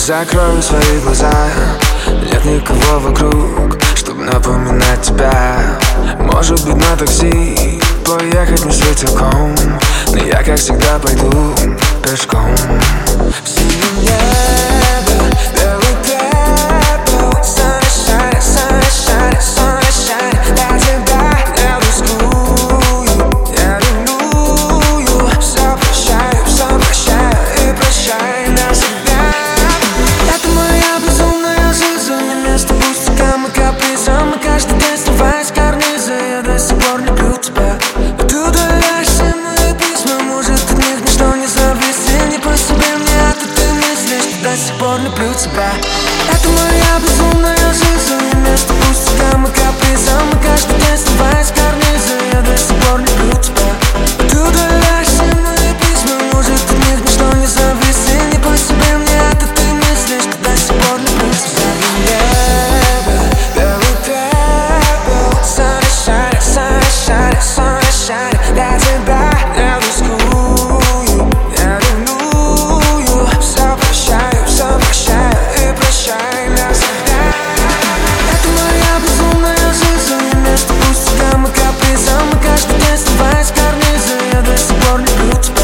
Закрою свои глаза, нет никого вокруг, чтобы напоминать тебя. Может быть, на такси поехать не светилком, но я, как всегда, пойду пешком. В синем небе белый пепел, sunshine, sunshine, sunshine. Я тебя не рискую, я ревную. Все прощаю и прощай навсегда. Это моя безумная жизнь, не место пустякам и капризам. И каждый день срываясь с карниза, я до сих пор люблю тебя. И ты удаляешь все мои письма, может, от них ничто не зависит. Не по себе мне, а ты мыслишь, что до сих пор люблю тебя. Это моя безумная жизнь, не место пустякам и капризам. И каждый день срываясь с карниза, я до сих пор люблю тебя. И ты удаляешь все мои письма, может, от них ничто не зависит. Не по себе мне, а ты мыслишь, что до сих пор люблю тебя. Белый пепел, sunshine, sunshine, sunshine. Я тебя не рискую, я ревную. Все прощаю и прощай навсегда. Это моя безумная жизнь, не место пустякам и капризам. И каждый день срываясь с карниза, я до сих пор люблю тебя.